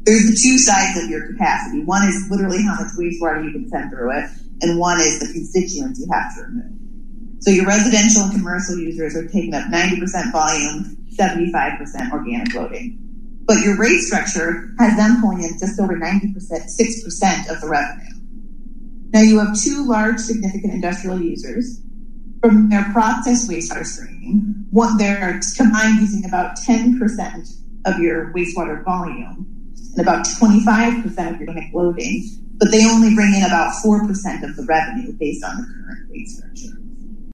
there's the two sides of your capacity. One is literally how much wastewater you can send through it, and one is the constituents you have to remove. So your residential and commercial users are taking up 90% volume, 75% organic loading. But your rate structure has them pulling in just over 90%, 6% of the revenue. Now you have two large significant industrial users. From their processed wastewater stream, they're combined using about 10% of your wastewater volume and about 25% of your organic loading, but they only bring in about 4% of the revenue based on the current rate structure.